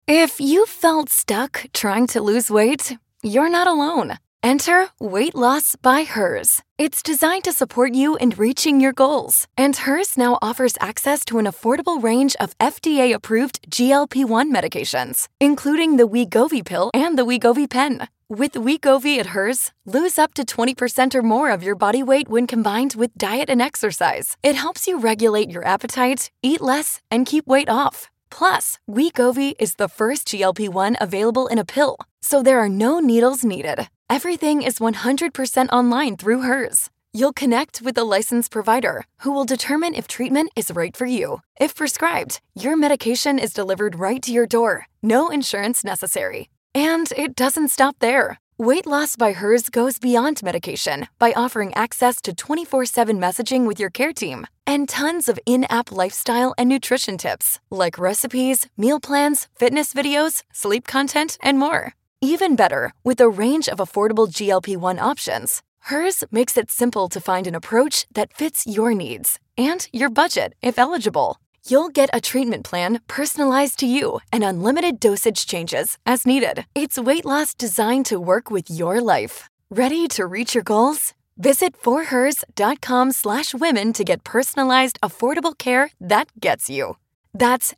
If you felt stuck trying to lose weight, you're not alone. Enter Weight Loss by Hers. It's designed to support you in reaching your goals. And Hers now offers access to an affordable range of FDA-approved GLP-1 medications, including the Wegovy pill and the Wegovy pen. With Wegovy at Hers, lose up to 20% or more of your body weight when combined with diet and exercise. It helps you regulate your appetite, eat less, and keep weight off. Plus, Wegovy is the first GLP-1 available in a pill, so there are no needles needed. Everything is 100% online through Hers. You'll connect with a licensed provider who will determine if treatment is right for you. If prescribed, your medication is delivered right to your door. No insurance necessary. And it doesn't stop there. Weight Loss by Hers goes beyond medication by offering access to 24/7 messaging with your care team and tons of in-app lifestyle and nutrition tips like recipes, meal plans, fitness videos, sleep content, and more. Even better, with a range of affordable GLP-1 options, Hers makes it simple to find an approach that fits your needs and your budget if eligible. You'll get a treatment plan personalized to you and unlimited dosage changes as needed. It's weight loss designed to work with your life. Ready to reach your goals? Visit forhers.com/women to get personalized, affordable care that gets you. That's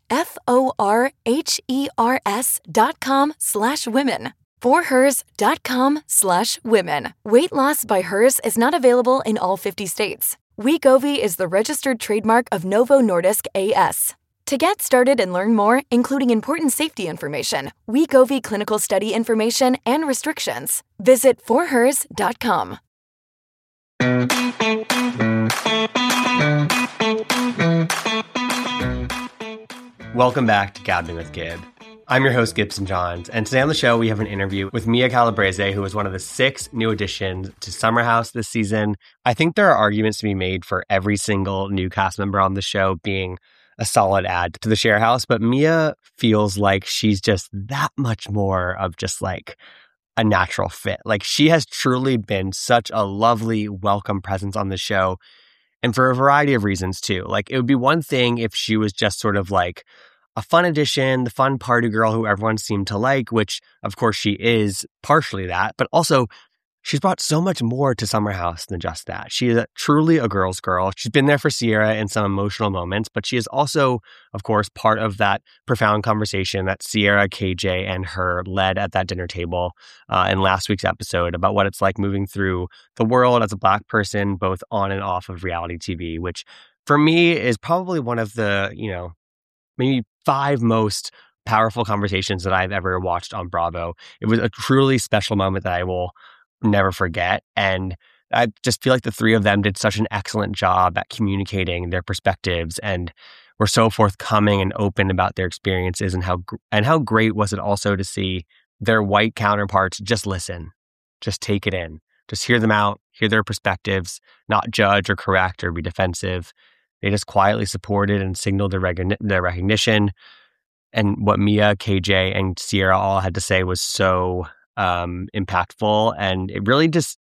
forhers.com/women. forhers.com/women. Weight Loss by Hers is not available in all 50 states. Wegovy is the registered trademark of Novo Nordisk A/S. To get started and learn more, including important safety information, Wegovy clinical study information, and restrictions, visit forhers.com. Welcome back to Gabbing with Gib. I'm your host, Gibson Johns, and today on the show we have an interview with Mia Calabrese, who is one of the 6 new additions to Summer House this season. I think there are arguments to be made for every single new cast member on the show being a solid add to the Share House, but Mia feels like she's just that much more of just like a natural fit. Like, she has truly been such a lovely, welcome presence on the show, and for a variety of reasons too. Like, it would be one thing if she was just sort of like a fun addition, the fun party girl who everyone seemed to like, which of course she is partially that, but also she's brought so much more to Summer House than just that. She is truly a girl's girl. She's been there for Sierra in some emotional moments, but she is also, of course, part of that profound conversation that Sierra, KJ, and her led at that dinner table in last week's episode about what it's like moving through the world as a Black person, both on and off of reality TV, which for me is probably one of the, maybe 5 most powerful conversations that I've ever watched on Bravo. It was a truly special moment that I will never forget. And I just feel like the 3 of them did such an excellent job at communicating their perspectives and were so forthcoming and open about their experiences, and how great was it also to see their white counterparts just listen, just take it in, just hear them out, hear their perspectives, not judge or correct or be defensive. They just quietly supported and signaled their recognition. And what Mia, KJ, and Sierra all had to say was so impactful, and it really just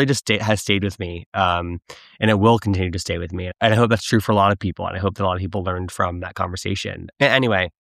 has stayed with me, and it will continue to stay with me. And I hope that's true for a lot of people, and I hope that a lot of people learned from that conversation. Anyway,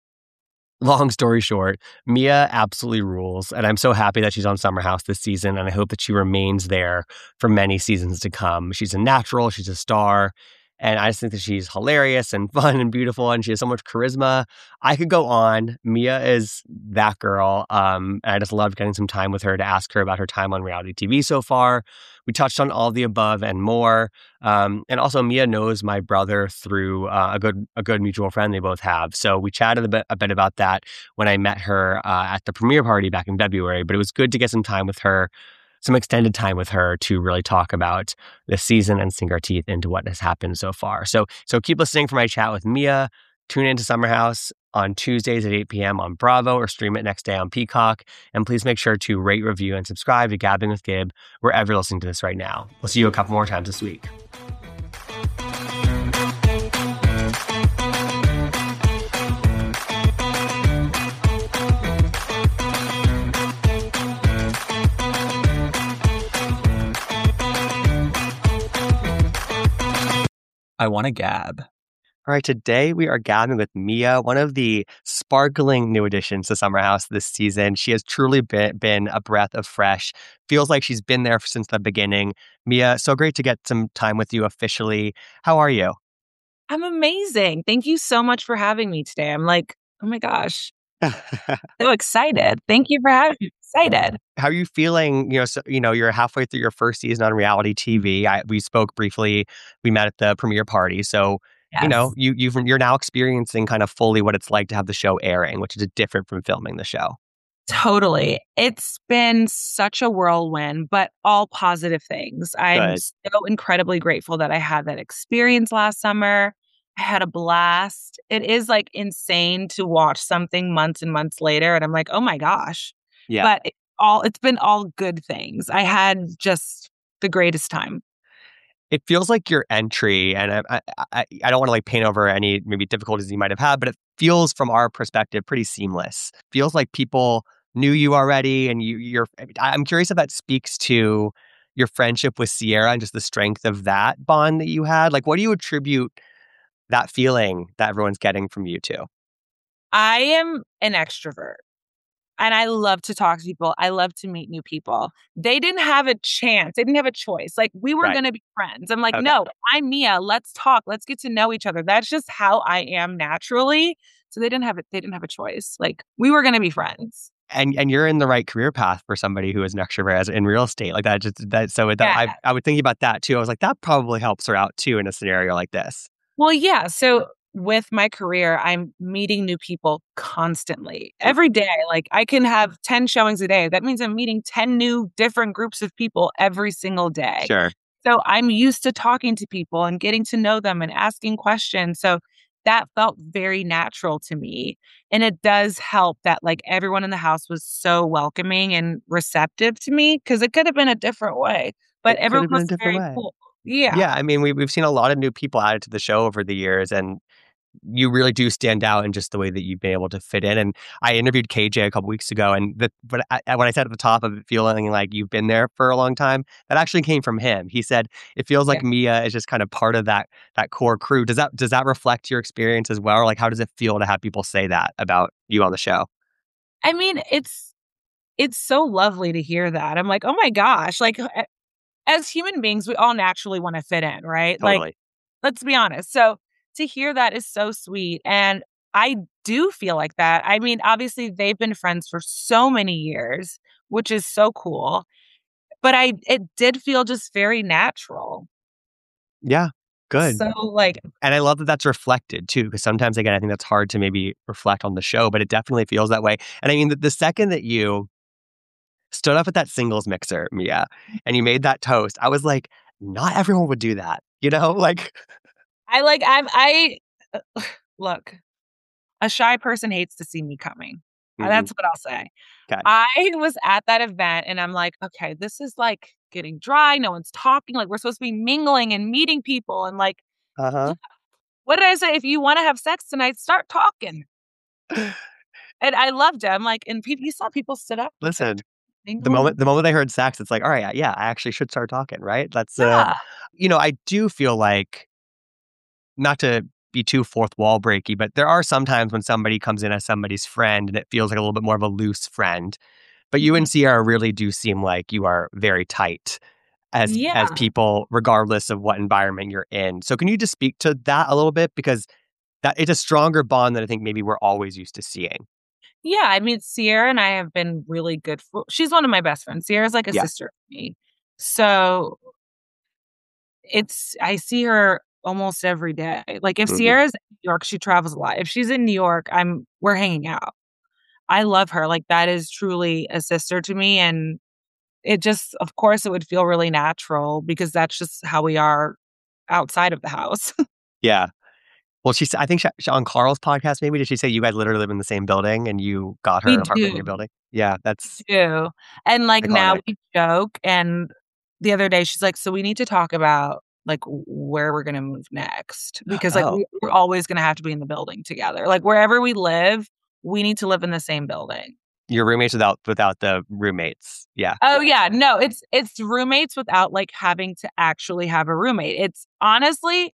long story short, Mia absolutely rules, and I'm so happy that she's on Summer House this season, and I hope that she remains there for many seasons to come. She's a natural, she's a star. And I just think that she's hilarious and fun and beautiful, and she has so much charisma. I could go on. Mia is that girl. And I just loved getting some time with her to ask her about her time on reality TV so far. We touched on all of the above and more. And also, Mia knows my brother through a good mutual friend they both have. So we chatted a bit about that when I met her at the premiere party back in February. But it was good to get some time with her, some extended time with her to really talk about this season and sink our teeth into what has happened so far. So keep listening for my chat with Mia. Tune into Summer House on Tuesdays at 8 p.m. on Bravo, or stream it next day on Peacock. And please make sure to rate, review, and subscribe to Gabbing with Gib wherever you're listening to this right now. We'll see you a couple more times this week. I want to gab. All right, today we are gathering with Mia, one of the sparkling new additions to Summer House this season. She has truly been a breath of fresh. Feels like she's been there since the beginning. Mia, so great to get some time with you officially. How are you? I'm amazing. Thank you so much for having me today. I'm like, oh my gosh, so excited. Thank you for having me. Excited. How are you feeling? You're halfway through your first season on reality TV. We spoke briefly. We met at the premiere party, so Yes, you're now experiencing kind of fully what it's like to have the show airing, which is different from filming the show. totally. It's been such a whirlwind, but all positive things. I'm Good. so incredibly grateful that I had that experience last summer. I had a blast. It is like insane to watch something months and months later, and I'm like, oh my gosh. Yeah. But it's been all good things. I had just the greatest time. It feels like your entry, and I don't want to like paint over any maybe difficulties you might have had, but it feels from our perspective pretty seamless. Feels like people knew you already, and I'm curious if that speaks to your friendship with Sierra and just the strength of that bond that you had. Like, what do you attribute that feeling that everyone's getting from you to? I am an extrovert and I love to talk to people. I love to meet new people. They didn't have a chance. They didn't have a choice. Like we were Right. going to be friends. I'm like, Okay. no, I'm Mia. Let's talk. Let's get to know each other. That's just how I am naturally. So they didn't have it. They didn't have a choice. Like we were going to be friends. And you're in the right career path for somebody who is an extrovert as in real estate like that. Just that. So that Yeah. I would think about that too. I was like, that probably helps her out too in a scenario like this. Well, yeah. So with my career, I'm meeting new people constantly. Every day, like I can have 10 showings a day. That means I'm meeting 10 new different groups of people every single day. Sure. So I'm used to talking to people and getting to know them and asking questions. So that felt very natural to me. And it does help that like everyone in the house was so welcoming and receptive to me because it could have been a different way, but It could everyone have been a was different very way. cool. Yeah. Yeah, I mean, we've seen a lot of new people added to the show over the years, and you really do stand out in just the way that you've been able to fit in. And I interviewed KJ a couple weeks ago, and when I said at the top of it feeling like you've been there for a long time, that actually came from him. He said it feels Yeah. like Mia is just kind of part of that core crew. Does that reflect your experience as well? Or like, how does it feel to have people say that about you on the show? I mean, it's so lovely to hear that. I'm like, "Oh my gosh." Like, as human beings, we all naturally wanna fit in, right? Like, Totally. let's be honest. So, to hear that is so sweet, and I do feel like that. I mean, obviously, they've been friends for so many years, which is so cool, but it did feel just very natural. Yeah. Good. So, like And I love that that's reflected too, because sometimes, again, I think that's hard to maybe reflect on the show, but it definitely feels that way. And I mean, the second that you stood up at that singles mixer, Mia, and you made that toast, I was like, not everyone would do that, you know? Like, uh, look, a shy person hates to see me coming. mhm, That's what I'll say. okay. I was at that event and I'm like, "Okay, this is, like, getting dry, no one's talking, like, we're supposed to be mingling and meeting people," and, like, Uh-huh. what did I say? "If you wanna have sex tonight, start talking." And I loved it. I'm like and people you saw people stood up and start Listen, the mingling. moment they heard sax, it's like, all right, yeah, I actually should start talking, right? Yeah. I do feel like, not to be too fourth wall breaky, but there are some times when somebody comes in as somebody's friend and it feels like a little bit more of a loose friend. But you Mhm. and Sierra really do seem like you are very tight as Yeah. people, regardless of what environment you're in. So can you just speak to that a little bit? Because that it's a stronger bond than I think maybe we're always used to seeing. Yeah, I mean, Sierra and I have been really good for she's one of my best friends. Sierra's like a Yeah. sister to me. So I see her almost every day. Like, if Hmm. Sierra's in New York, she travels a lot. If she's in New York, we're hanging out. I love her, like, that is truly a sister to me, and it just of course, it would feel really natural because that's just how we are outside of the house. Yeah. Well, I think on Carl's podcast, maybe, did she say you guys literally live in the same building and you got her We an apartment in your do, building? Yeah, that's do, and, like, now iconic. we joke, and the other day, she's like, "So we need to talk about, like, where we're gonna move next because, like, Oh, we're always gonna have to be in the building together. Like, wherever we live, we need to live in the same building." your roommates without the roommates. Yeah. Oh, yeah, no, it's roommates without, like, having to actually have a roommate. It's honestly,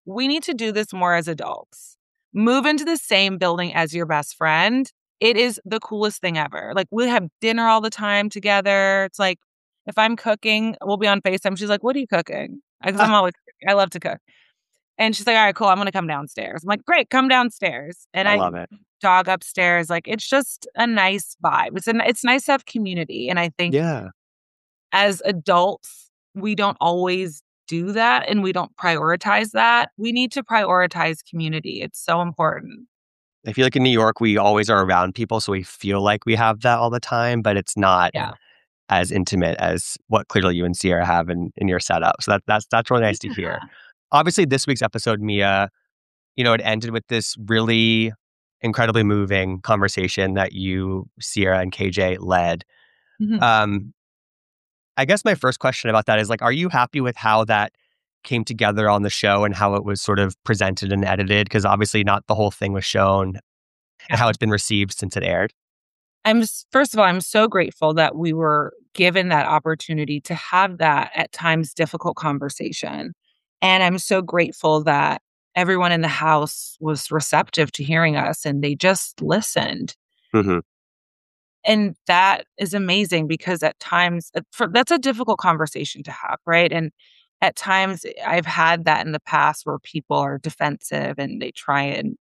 we need to do this more as adults. Move into the same building as your best friend. It is the coolest thing ever. Like, we have dinner all the time together. It's like, if I'm cooking, we'll be on FaceTime. She's like, what are you cooking? Because I'm always cooking. I love to cook. And she's like, all right, cool. I'm going to come downstairs. I'm like, great, come downstairs. And I love it. Dog upstairs. Like, it's just a nice vibe. It's nice to have community. And I think as adults, we don't always do that and we don't prioritize that. We need to prioritize community. It's so important. I feel like in New York, we always are around people, so we feel like we have that all the time, but it's not as intimate as what clearly you and Sierra have in your setup. So that's really nice to hear. Obviously, this week's episode, Mia, it ended with this really incredibly moving conversation that you, Sierra, and KJ led. Mm-hmm. I guess my first question about that is, like, are you happy with how that came together on the show and how it was sort of presented and edited? Because obviously not the whole thing was shown and how it's been received since it aired. First of all, I'm so grateful that we were given that opportunity to have that at times difficult conversation. And I'm so grateful that everyone in the house was receptive to hearing us and they just listened. Mm-hmm. And that is amazing because at times, that's a difficult conversation to have, right? And at times I've had that in the past where people are defensive and they try and,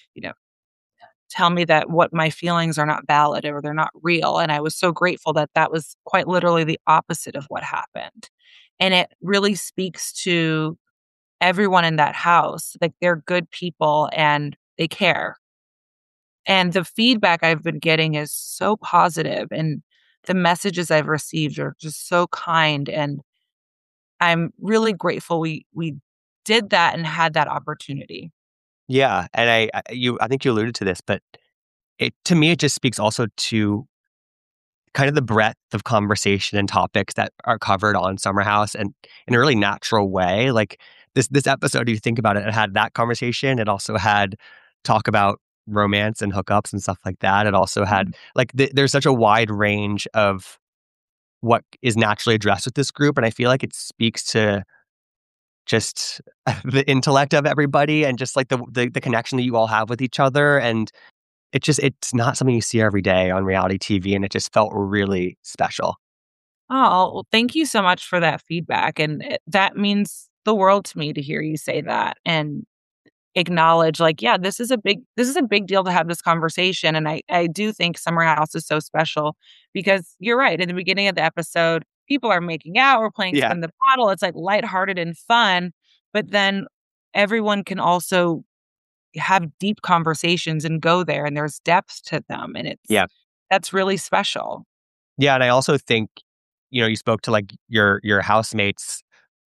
tell me that what my feelings are not valid or they're not real. And I was so grateful that that was quite literally the opposite of what happened. And it really speaks to everyone in that house. Like, they're good people and they care. And the feedback I've been getting is so positive, and the messages I've received are just so kind. And I'm really grateful we did that and had that opportunity. Yeah, and I think you alluded to this, but to me it just speaks also to kind of the breadth of conversation and topics that are covered on Summer House, and in a really natural way. Like this episode, if you think about it, it had that conversation. It also had talk about romance and hookups and stuff like that. It also had there's such a wide range of what is naturally addressed with this group, and I feel like it speaks to just the intellect of everybody and just like the connection that you all have with each other. And it's not something you see every day on reality TV, and it just felt really special. Oh, well, thank you so much for that feedback. And that means the world to me to hear you say that and acknowledge, this is a big deal to have this conversation. And I do think Summer House is so special because you're right. In the beginning of the episode, people are making out, we're playing spin the bottle. It's like lighthearted and fun, but then everyone can also have deep conversations and go there, and there's depth to them, and that's really special. Yeah, and I also think you spoke to like your housemates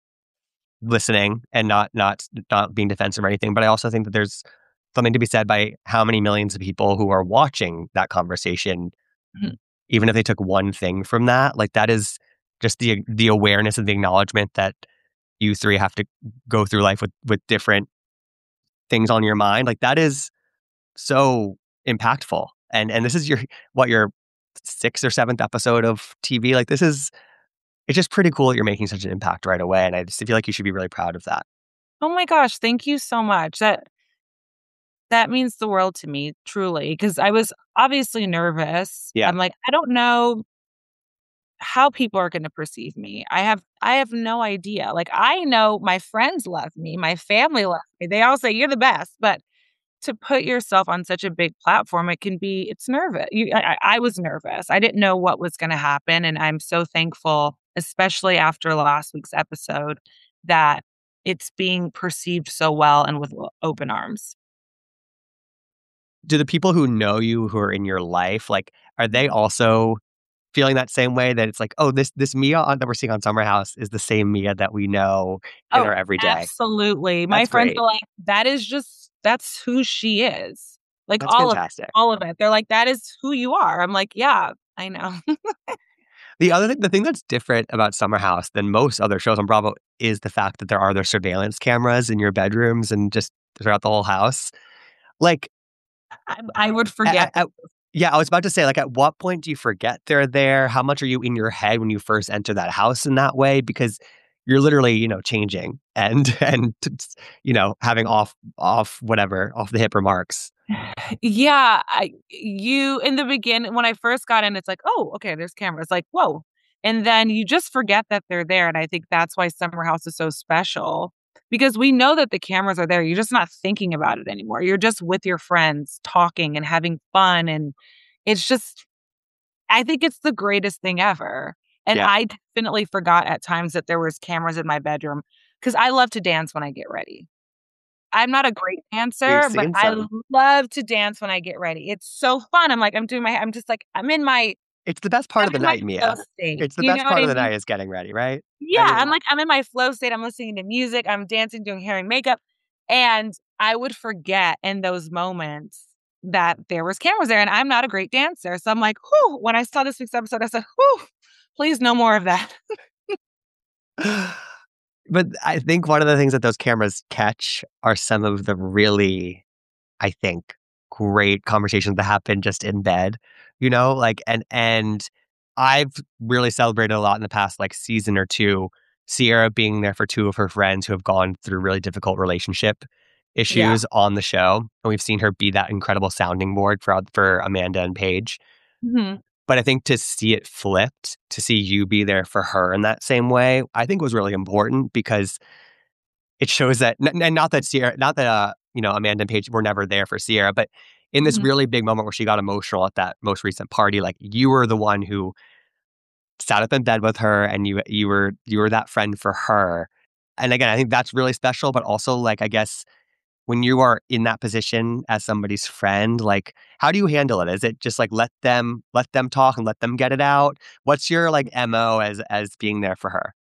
listening and not being defensive or anything, but I also think that there's something to be said by how many millions of people who are watching that conversation, mm-hmm. even if they took one thing from that. Like, that is just the awareness and the acknowledgement that you three have to go through life with different things on your mind. Like, that is so impactful. And this is your 6th or 7th episode of TV. Like, it's just pretty cool that you're making such an impact right away. And I just feel like you should be really proud of that. Oh my gosh, thank you so much. That means the world to me, truly, because I was obviously nervous. Yeah. I'm like, I don't know how people are going to perceive me. I have no idea. Like, I know my friends love me, my family loves me. They all say you're the best, but to put yourself on such a big platform, it's nervous. I was nervous. I didn't know what was going to happen. And I'm so thankful, especially after last week's episode, that it's being perceived so well and with open arms. Do the people who know you, who are in your life, are they also feeling that same way, that it's like, oh, this Mia that we're seeing on Summer House is the same Mia that we know in our everyday? Absolutely. My friends are like, that's who she is. Like, that's all fantastic. All of it. They're like, that is who you are. I'm like, yeah, I know. The thing that's different about Summer House than most other shows on Bravo is the fact that there are those surveillance cameras in your bedrooms and just throughout the whole house. Like, I would forget. Yeah, I was about to say, at what point do you forget they're there? How much are you in your head when you first enter that house in that way? Because you're literally, changing and having off the hip remarks. Yeah, you in the beginning when I first got in, it's like, oh, okay, there's cameras. Like, whoa. And then you just forget that they're there. And I think that's why Summer House is so special because we know that the cameras are there. You're just not thinking about it anymore. You're just with your friends talking and having fun. And it's just, I think it's the greatest thing ever. And Yeah. I definitely forgot at times that there was cameras in my bedroom because I love to dance when I get ready. I'm not a great We've dancer, but seen I some. love to dance when I get ready. It's so fun. I'm just like, It's the best part I'm of the in my night, flow Mia. state. It's the You know best what part I of the mean? night is getting ready, right? Yeah, I mean, I'm in my flow state. I'm listening to music, I'm dancing, doing hair and makeup, and I would forget in those moments that there was cameras there, and I'm not a great dancer. So I'm like, "Whew," when I saw this week's episode, I said, "Whew, please no more of that." but I think one of the things that those cameras catch are some of the really, I think, great conversations that happen just in bed, and I've really celebrated a lot in the past like season or two, Sierra being there for two of her friends who have gone through really difficult relationship Yeah. issues on the show. And we've seen her be that incredible sounding board for Amanda and Paige. Mhm. But I think to see it flipped, to see you be there for her in that same way, I think was really important because it shows that, and not that Sierra, not that, Amanda and Paige were never there for Sierra, but in this Mhm. really big moment where she got emotional at that most recent party, like you were the one who sat up in bed with her and you were that friend for her. And again, I think that's really special, but also like, I guess when you are in that position as somebody's friend, like how do you handle it? Is it just like let them talk and let them get it out? What's your like MO as being there for her?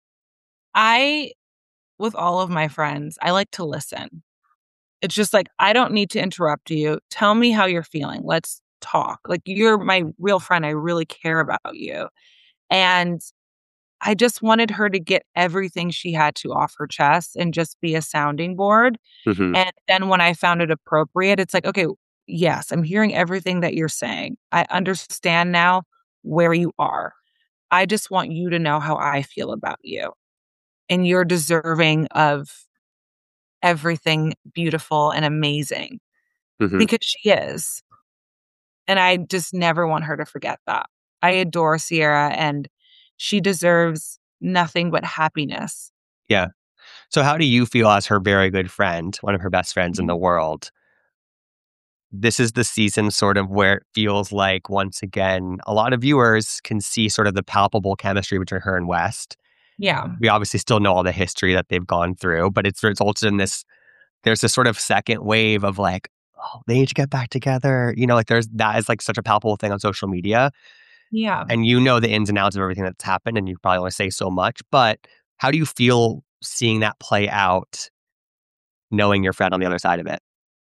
I with all of my friends, I like to listen. It's just like, I don't need to interrupt you. Tell me how you're feeling. Let's talk. Like, you're my real friend. I really care about you. And I just wanted her to get everything she had to off her chest and just be a sounding board. Hmm. And then when I found it appropriate, it's like, okay, yes, I'm hearing everything that you're saying. I understand now where you are. I just want you to know how I feel about you. And you're deserving of everything beautiful and amazing Hmm. because she is. And I just never want her to forget that. I adore Sierra and she deserves nothing but happiness. Yeah. So how do you feel as her very good friend, one of her best friends in the Mhm. world? This is the season sort of where it feels like once again, a lot of viewers can see sort of the palpable chemistry between her and West. Yeah. We obviously still know all the history that they've gone through, but it's resulted in this, there's this sort of second wave of like, oh, they need to get back together. Like that is like such a palpable thing on social media. Yeah. And the ins and outs of everything that's happened, and you probably want to say so much, but how do you feel seeing that play out, knowing your friend on the other side of it?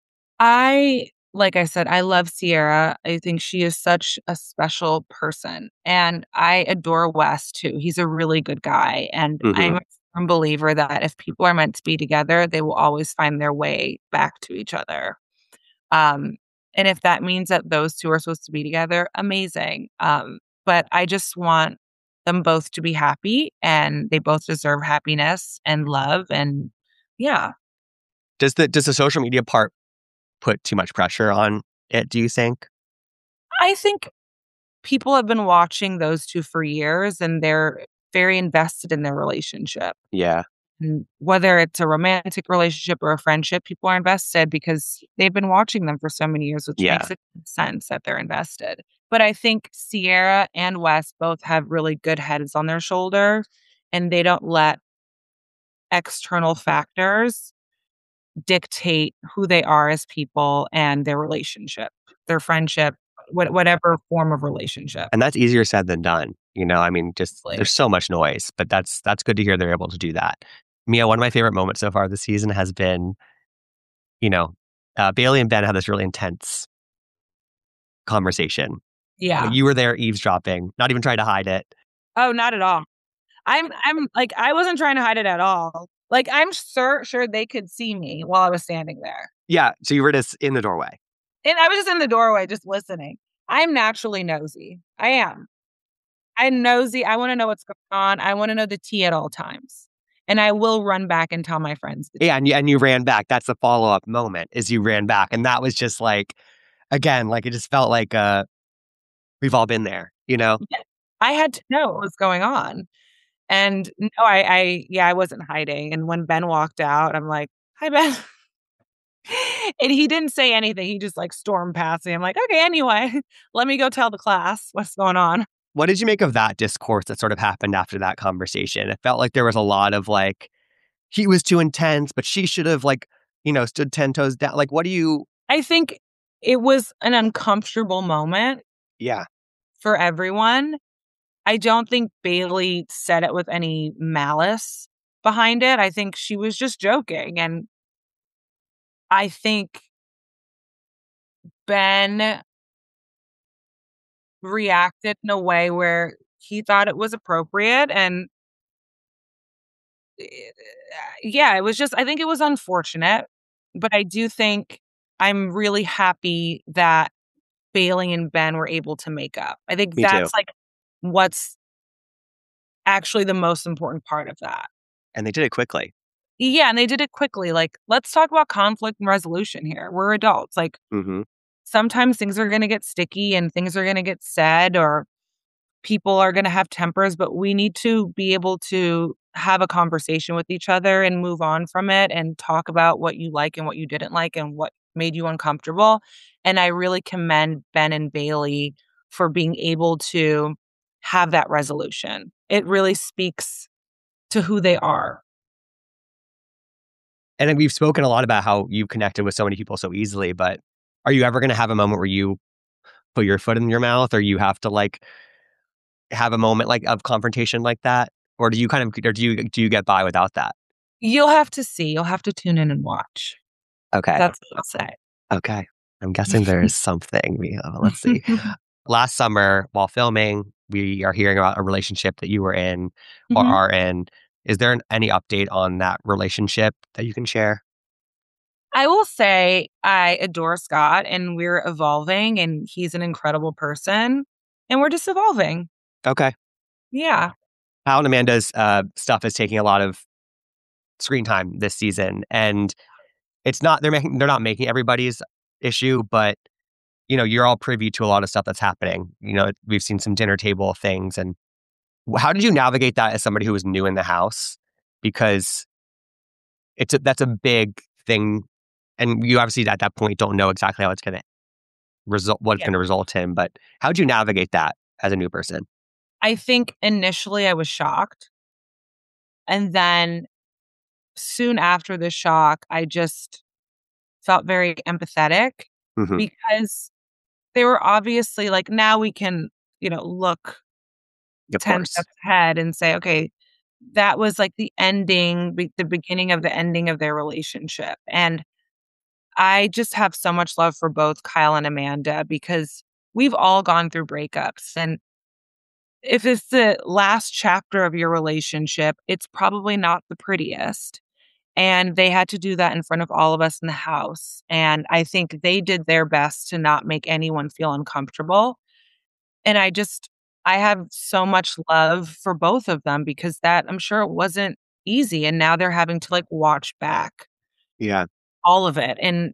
Like I said, I love Sierra. I think she is such a special person. And I adore Wes too. He's a really good guy. And I'm Hmm. a firm believer that if people are meant to be together, they will always find their way back to each other. Um, and if that means that those two are supposed to be together, amazing. But I just want them both to be happy and they both deserve happiness and love. And yeah, Does the social media part put too much pressure on it, do you think? I think people have been watching those two for years and they're very invested in their relationship. Yeah. And whether it's a romantic relationship or a friendship, people are invested because they've been watching them for so many years, which Yeah. makes it sense that they're invested. But I think Sierra and Wes both have really good heads on their shoulder and they don't let external factors dictate who they are as people and their relationship, their friendship, whatever form of relationship. And that's easier said than done. I mean, just Like, there's so much noise, but that's good to hear they're able to do that. Mia, one of my favorite moments so far this season has been, you know, Bailey and Ben had this really intense conversation. yeah. You were there eavesdropping, not even trying to hide it. Oh, not at all. I'm like, I wasn't trying to hide it at all. Like, I'm sure they could see me while I was standing there. Yeah. So you were just in the doorway. And I was just in the doorway just listening. I'm naturally nosy. I am. I'm nosy. I want to know what's going on. I want to know the tea at all times. And I will run back and tell my friends. Yeah, and you ran back. That's the follow-up moment, is you ran back. And that was just like, again, like it just felt like we've all been there, you know? Yeah. I had to know what was going on. And no, I wasn't hiding. And when Ben walked out, I'm like, "Hi, Ben." And he didn't say anything. He just like stormed past me. I'm like, "Okay, anyway, let me go tell the class what's going on." What did you make of that discourse that sort of happened after that conversation? It felt like there was a lot of like, he was too intense, but she should have like, stood 10 toes down. Like, what do you? I think it was an uncomfortable moment Yeah. for everyone. I don't think Bailey said it with any malice behind it. I think she was just joking. And I think Ben reacted in a way where he thought it was appropriate. And eh, yeah, it was just, I think it was unfortunate. But I do think I'm really happy that Bailey and Ben were able to make up. I think Me too. that's like what's actually the most important part of that. And they did it quickly. Yeah, and they did it quickly. Like, let's talk about conflict and resolution here. We're adults. Like, Mm-hmm. sometimes things are going to get sticky and things are going to get said, or people are going to have tempers, but we need to be able to have a conversation with each other and move on from it and talk about what you like and what you didn't like and what made you uncomfortable. And I really commend Ben and Bailey for being able to have that resolution. It really speaks to who they are. And then we've spoken a lot about how you connected with so many people so easily, but are you ever going to have a moment where you put your foot in your mouth, or you have to like have a moment like of confrontation like that? Or do you do you get by without that? You'll have to see. You'll have to tune in and watch. Okay. That's what I'll say. Okay. I'm guessing there is something. Let's see. Last summer, while filming, we are hearing about a relationship that you were in or Mhm. are in. Is there any update on that relationship that you can share? I will say I adore Scott and we're evolving and he's an incredible person and we're just evolving. Okay. Yeah. Kyle and Amanda's stuff is taking a lot of screen time this season, and they're not making everybody's issue, but you're all privy to a lot of stuff that's happening. We've seen some dinner table things, and how did you navigate that as somebody who was new in the house? Because that's a big thing, and you obviously at that point don't know exactly how it's going to what it's Yeah. going to result in. But how did you navigate that as a new person? I think initially I was shocked. And then soon after the shock, I just felt very empathetic Hmm. because they were obviously like, now we can, look Of 10 course. steps ahead and say, okay, that was like the ending, the beginning of the ending of their relationship. And I just have so much love for both Kyle and Amanda because we've all gone through breakups. And if it's the last chapter of your relationship, it's probably not the prettiest. And they had to do that in front of all of us in the house. And I think they did their best to not make anyone feel uncomfortable. And I have so much love for both of them because that I'm sure it wasn't easy. And now they're having to like watch back Yeah. all of it. And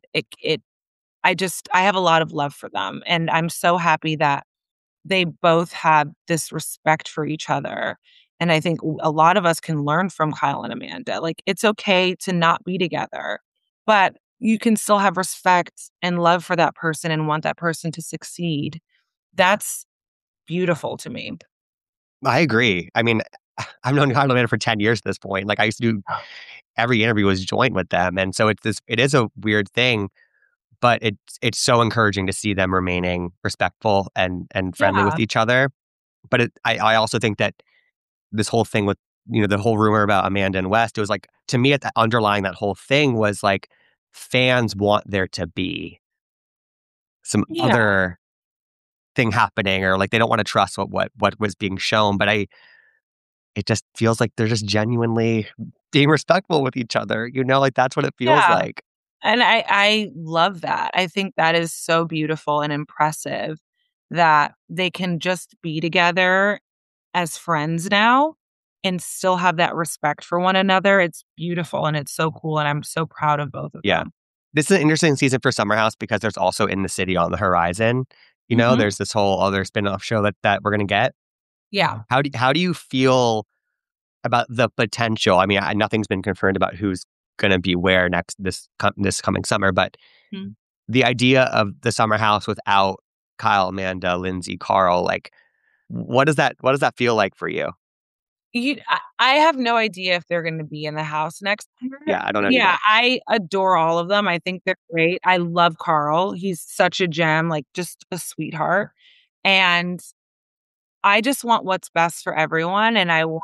I have a lot of love for them. And I'm so happy that they both have this respect for each other. And I think a lot of us can learn from Kyle and Amanda. Like, it's okay to not be together, but you can still have respect and love for that person and want that person to succeed. That's beautiful to me. I agree. I mean, I've known Kyle and Amanda for 10 years at this point. Like, I used to do every interview was joint with them. And so it is a weird thing, but it's so encouraging to see them remaining respectful and friendly Yeah. with each other. But I also think that this whole thing with, the whole rumor about Amanda and West, it was like, to me, underlying that whole thing was like, fans want there to be some Yeah. other thing happening, or like they don't want to trust what was being shown. But it just feels like they're just genuinely being respectful with each other. Like that's what it feels Yeah. like. And I love that. I think that is so beautiful and impressive that they can just be together as friends now and still have that respect for one another. It's beautiful and it's so cool. And I'm so proud of both of Yeah. them. This is an interesting season for Summer House because there's also In the City on the horizon. Mhm. There's this whole other spin-off show that we're going to get. Yeah. How do you feel about the potential? I mean, nothing's been confirmed about who's going to be where next this coming summer, but Mhm. the idea of the Summer House without Kyle, Amanda, Lindsay, Carl, like what does that feel like for you? I have no idea if they're going to be in the house next year. Yeah, I don't know Yeah, either. I adore all of them. I think they're great. I love Carl. He's such a gem, like just a sweetheart. And I just want what's best for everyone. And I want,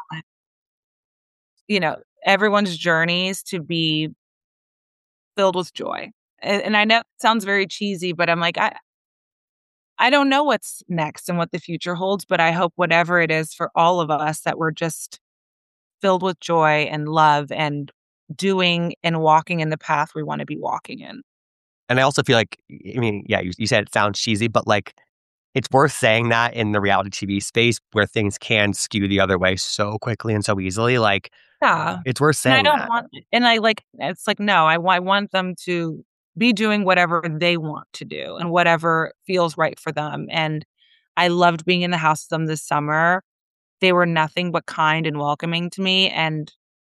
everyone's journeys to be filled with joy. And I know it sounds very cheesy, but I'm like, I don't know what's next and what the future holds, but I hope whatever it is for all of us that we're just filled with joy and love and doing and walking in the path we want to be walking in. And I also feel like, I mean, yeah, you said it sounds cheesy, but like it's worth saying that in the reality TV space where things can skew the other way so quickly and so easily. Like, Yeah. it's worth And I saying don't that. want, and I like, it's like, no, I want them to be doing whatever they want to do and whatever feels right for them. And I loved being in the house with them this summer. They were nothing but kind and welcoming to me. And,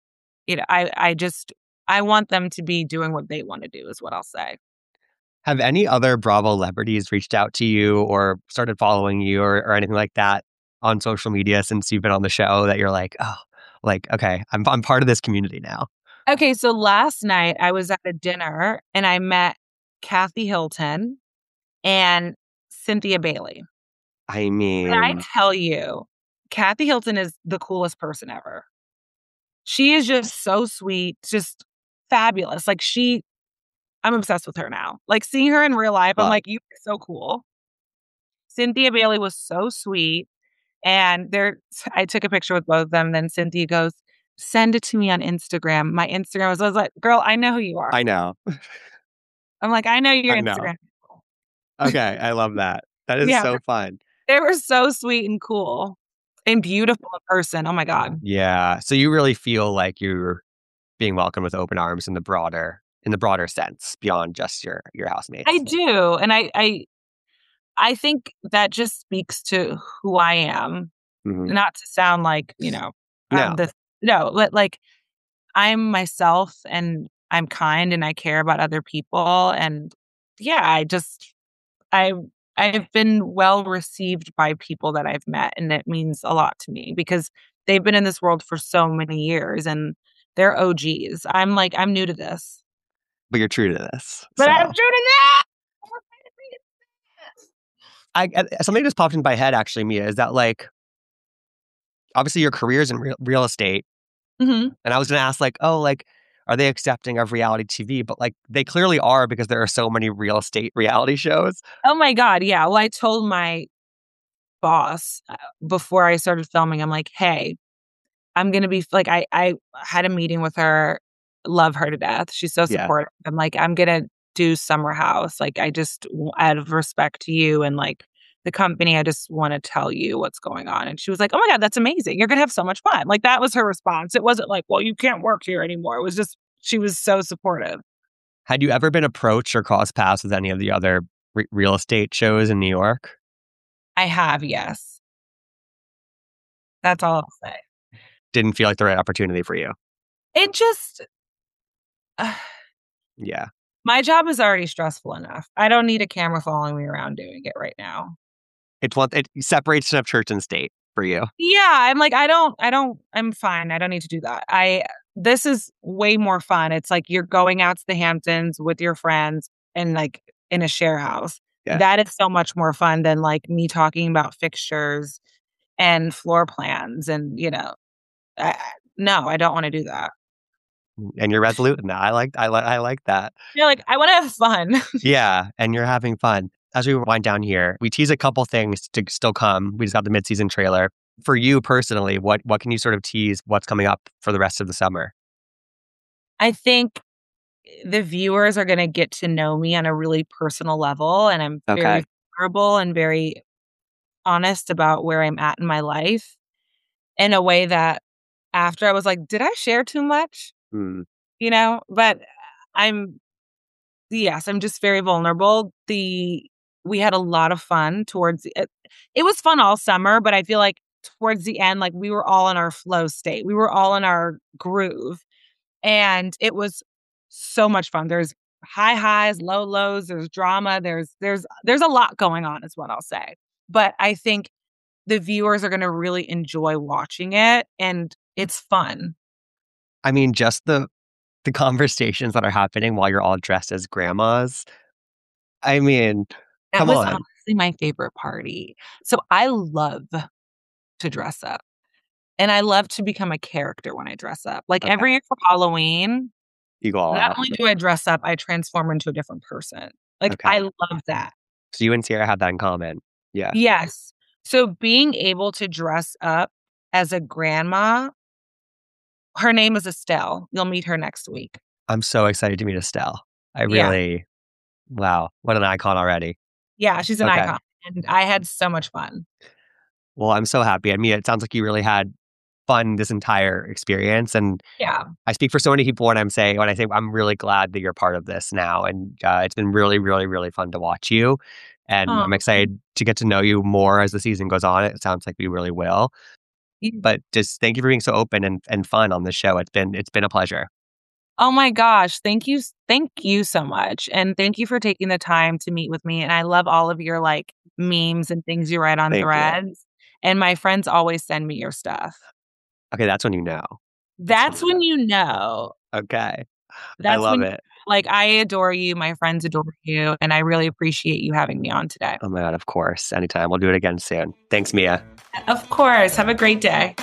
I want them to be doing what they want to do is what I'll say. Have any other Bravo celebrities reached out to you or started following you or anything like that on social media since you've been on the show that you're like, oh, like, okay, I'm part of this community now? Okay, so last night I was at a dinner and I met Kathy Hilton and Cynthia Bailey. I And I mean, tell you, Kathy Hilton is the coolest person ever. She is just so sweet, just fabulous. Like I'm obsessed with her now. Like seeing her in real life, I'm but like, you are so cool. Cynthia Bailey was so sweet. And I took a picture with both of them. Then Cynthia goes, send it to me on Instagram. My Instagram I was like, girl, I know who you are. I know. I'm like, I know your I know. Instagram. Okay, I love that. That is Yeah, so fun. they were so sweet and cool and beautiful in person. Oh my God. Yeah. So you really feel like you're being welcomed with open arms in the broader sense beyond just your I housemates. do. And I think that just speaks to who I am. Hmm. Not to sound like, I'm No, the no, but like I'm myself and I'm kind and I care about other people. And yeah, I I've been well received by people that I've met, and it means a lot to me because they've been in this world for so many years and they're OGs. I'm new to this. but you're true to this. But I'm So true to that. something just popped in my head actually, Mia, is that like obviously your career's in real estate. Mhm. And I was going to ask, like, oh, like, are they accepting of reality TV? But like, they clearly are because there are so many real estate reality shows. Oh my God, yeah. Well, I told my boss before I started filming, I'm like, hey, I'm gonna be like, I had a meeting with her, love her to death. She's so Yeah. supportive. I'm like, I'm gonna do Summer House. Like, out of respect to you and like the company, I just want to tell you what's going on. And she was like, oh my God, that's amazing. You're gonna have so much fun. Like, that was her response. It wasn't like, well, you can't work here anymore. It was just, she was so supportive. Had you ever been approached or crossed paths with any of the other real estate shows in New York? I have, yes. That's all I'll say. Didn't feel like the right opportunity for you. It just, Yeah. my job is already stressful enough. I don't need a camera following me around doing it right now. It separates of church and state for you. Yeah, I'm like, I'm fine. I don't need to do that. This is way more fun. It's like you're going out to the Hamptons with your friends and like in a share house. Yeah. That is so much more fun than like me talking about fixtures and floor plans. And, no, I don't want to do that. And you're resolute in that. I like that. You're like, I want to have fun. Yeah. And you're having fun. As we wind down here, we tease a couple things to still come. We just got the mid-season trailer. For you personally, what can you sort of tease what's coming up for the rest of the summer? I think the viewers are going to get to know me on a really personal level. And I'm very vulnerable and very honest about where I'm at in my life in a way that after I was like, did I share too much? But I'm just very vulnerable. We had a lot of fun towards it. It was fun all summer, but I feel like towards the end, like we were all in our flow state. We were all in our groove. And it was so much fun. There's high highs, low lows, there's drama, there's a lot going on is what I'll say. But I think the viewers are going to really enjoy watching it, and it's fun. I mean, just the conversations that are happening while you're all dressed as grandmas. I mean, That was honestly my favorite party. So I love to dress up. And I love to become a character when I dress up. Like every year for Halloween, you go all not out. only do I dress up, I transform into a different person. Like I love that. So you and Sierra have that in common. Yeah. Yes. So being able to dress up as a grandma, her name is Estelle. You'll meet her next week. I'm so excited to meet Estelle. Wow, what an icon already. Yeah, she's an icon. And I had so much fun. Well, I'm so happy. I mean, it sounds like you really had fun this entire experience. And I speak for so many people when I say I'm really glad that you're part of this now. And it's been really, really, really fun to watch you. And I'm excited to get to know you more as the season goes on. It sounds like we really will. But just thank you for being so open and fun on the show. It's been a pleasure. Oh my gosh. Thank you. Thank you so much. And thank you for taking the time to meet with me. And I love all of your like memes and things you write on Threads. And my friends always send me your stuff. Okay, that's when you know. That's when you know. Okay. I love it. Like, I adore you. My friends adore you. And I really appreciate you having me on today. Oh my God, of course. Anytime. We'll do it again soon. Thanks, Mia. Of course. Have a great day.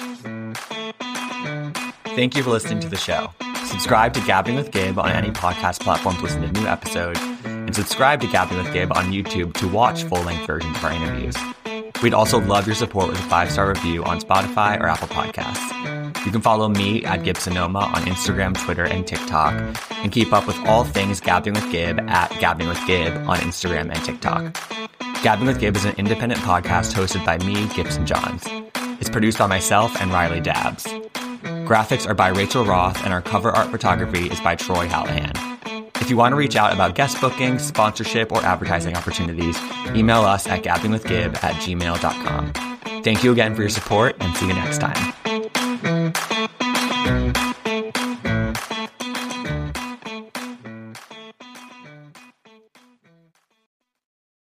Thank you for listening to the show. Subscribe to Gabbing with Gabe on any podcast platform to listen to new episodes. And subscribe to Gabbing with Gabe on YouTube to watch full-length versions of our interviews. We'd also love your support with a 5-star review on Spotify or Apple Podcasts. You can follow me at Gibsonoma on Instagram, Twitter, and TikTok, and keep up with all things Gabbing with Gabe at Gabbing with Gabe on Instagram and TikTok. Gabbing with Gabe is an independent podcast hosted by me, Gibson Johns. It's produced by myself and Riley Dabbs. Graphics are by Rachel Roth, and our cover art photography is by Troy Hallahan. If you want to reach out about guest bookings, sponsorship, or advertising opportunities, email us at gabbingwithgib@gmail.com. Thank you again for your support, and see you next time.